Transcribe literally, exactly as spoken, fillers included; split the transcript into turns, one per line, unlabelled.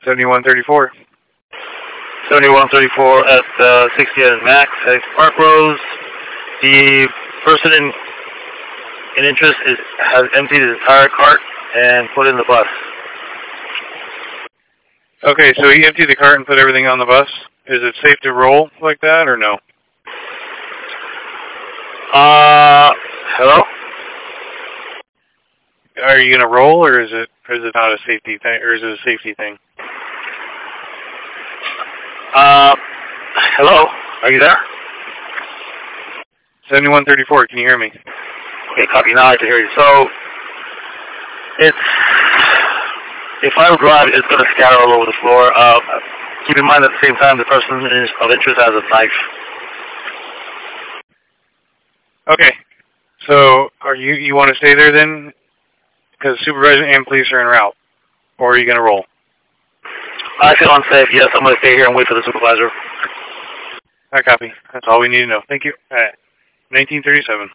seventy-one thirty-four.
seventy-one thirty-four at uh, sixtieth and Max at Park Rose. The person in, in interest is, has emptied his entire cart and put it in the bus.
Okay, so he emptied the cart and put everything on the bus. Is it safe to roll like that or no?
Uh, hello?
Are you gonna roll, or is it or is it not a safety thing, or is it a safety thing?
Uh, hello? Are you there?
seventy-one thirty-four, can you hear me?
Okay, copy. Now I can hear you. So, it's, if I drive, it's going to scatter all over the floor. Uh, keep in mind at the same time, the person is of interest has a knife.
Okay, so are you, you want to stay there then? Because supervisor and police are en route. Or are you going to roll?
I feel unsafe. Yes, I'm going to stay here and wait for the supervisor.
I copy. That's all we need to know. Thank you. All right. nineteen thirty-seven.